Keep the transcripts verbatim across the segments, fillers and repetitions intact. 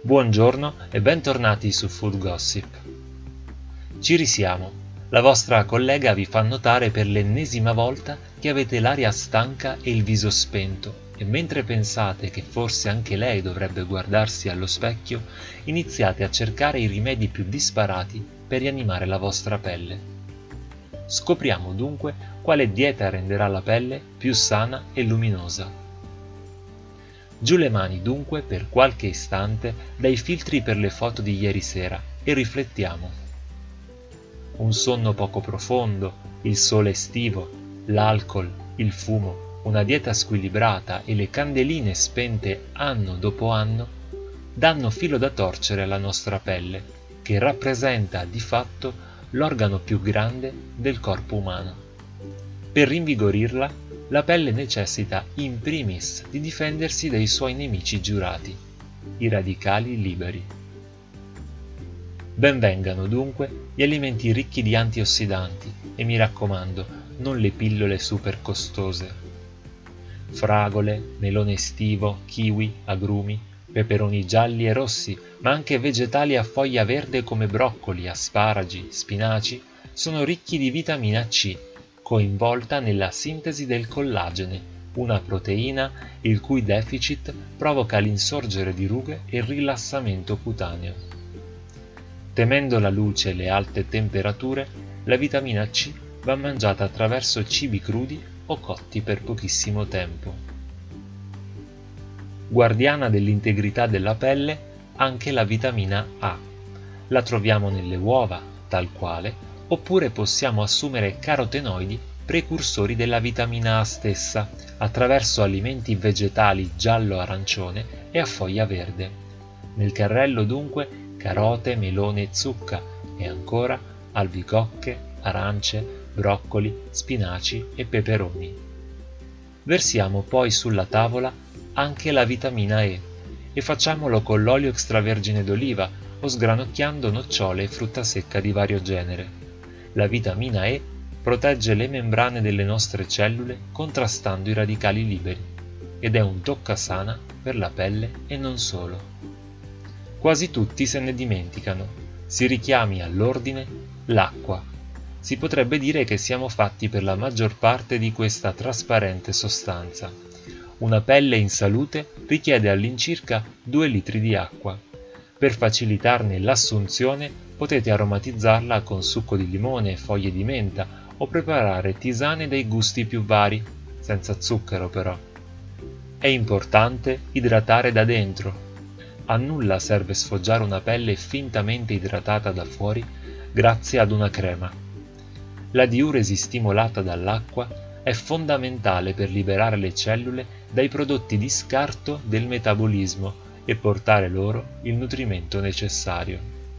Buongiorno e bentornati su Food Gossip. Ci risiamo. La vostra collega vi fa notare per l'ennesima volta che avete l'aria stanca e il viso spento e mentre pensate che forse anche lei dovrebbe guardarsi allo specchio, iniziate a cercare i rimedi più disparati per rianimare la vostra pelle. Scopriamo dunque quale dieta renderà la pelle più sana e luminosa. Giù le mani dunque per qualche istante dai filtri per le foto di ieri sera e riflettiamo. Un sonno poco profondo, il sole estivo, l'alcol, il fumo, una dieta squilibrata e le candeline spente anno dopo anno danno filo da torcere alla nostra pelle, che rappresenta di fatto l'organo più grande del corpo umano. Per rinvigorirla, la pelle necessita in primis di difendersi dai suoi nemici giurati, i radicali liberi. Benvengano dunque gli alimenti ricchi di antiossidanti e mi raccomando, non le pillole super costose. Fragole, melone estivo, kiwi, agrumi, peperoni gialli e rossi, ma anche vegetali a foglia verde come broccoli, asparagi, spinaci, sono ricchi di vitamina C, coinvolta nella sintesi del collagene, una proteina il cui deficit provoca l'insorgere di rughe e il rilassamento cutaneo. Temendo la luce e le alte temperature, la vitamina C va mangiata attraverso cibi crudi o cotti per pochissimo tempo. Guardiana dell'integrità della pelle, anche la vitamina A. La troviamo nelle uova, tal quale, oppure possiamo assumere carotenoidi precursori della vitamina A stessa attraverso alimenti vegetali giallo-arancione e a foglia verde. Nel carrello dunque carote, melone e zucca e ancora albicocche, arance, broccoli, spinaci e peperoni. Versiamo poi sulla tavola anche la vitamina E e facciamolo con l'olio extravergine d'oliva o sgranocchiando nocciole e frutta secca di vario genere. La vitamina E protegge le membrane delle nostre cellule contrastando i radicali liberi ed è un toccasana per la pelle e non solo. Quasi tutti se ne dimenticano. Si richiami all'ordine l'acqua. Si potrebbe dire che siamo fatti per la maggior parte di questa trasparente sostanza. Una pelle in salute richiede all'incirca due litri di acqua. Per facilitarne l'assunzione potete aromatizzarla con succo di limone e foglie di menta o preparare tisane dei gusti più vari, senza zucchero però. È importante idratare da dentro. A nulla serve sfoggiare una pelle fintamente idratata da fuori grazie ad una crema. La diuresi stimolata dall'acqua è fondamentale per liberare le cellule dai prodotti di scarto del metabolismo e portare loro il nutrimento necessario.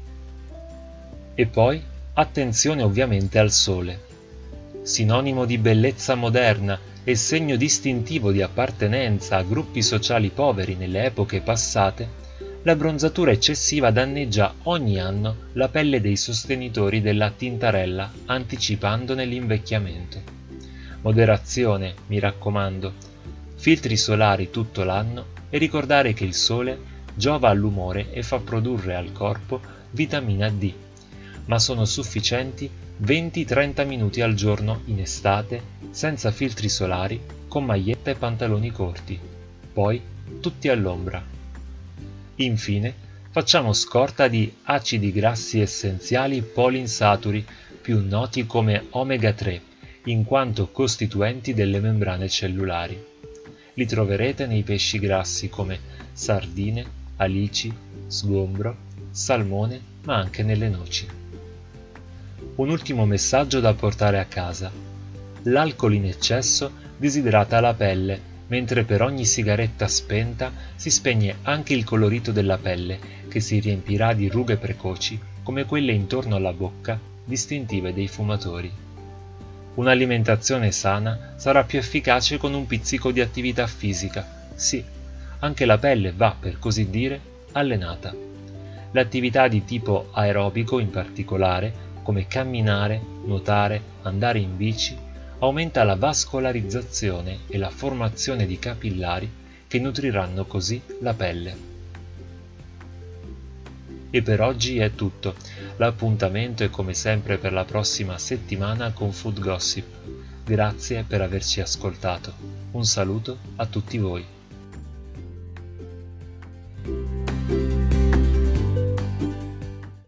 E poi attenzione ovviamente al sole. Sinonimo di bellezza moderna e segno distintivo di appartenenza a gruppi sociali poveri nelle epoche passate, la bronzatura eccessiva danneggia ogni anno la pelle dei sostenitori della tintarella, anticipandone l'invecchiamento. Moderazione, mi raccomando, filtri solari tutto l'anno e ricordare che il sole giova all'umore e fa produrre al corpo vitamina D, ma sono sufficienti venti trenta minuti al giorno in estate, senza filtri solari, con maglietta e pantaloni corti, poi tutti all'ombra. Infine, facciamo scorta di acidi grassi essenziali poliinsaturi, più noti come omega tre, in quanto costituenti delle membrane cellulari. Li troverete nei pesci grassi come sardine, alici, sgombro, salmone, ma anche nelle noci. Un ultimo messaggio da portare a casa. L'alcol in eccesso disidrata la pelle, mentre per ogni sigaretta spenta si spegne anche il colorito della pelle, che si riempirà di rughe precoci, come quelle intorno alla bocca, distintive dei fumatori. Un'alimentazione sana sarà più efficace con un pizzico di attività fisica. Sì, anche la pelle va, per così dire, allenata. L'attività di tipo aerobico in particolare, come camminare, nuotare, andare in bici, aumenta la vascolarizzazione e la formazione di capillari che nutriranno così la pelle. E per oggi è tutto. L'appuntamento è come sempre per la prossima settimana con Food Gossip. Grazie per averci ascoltato. Un saluto a tutti voi.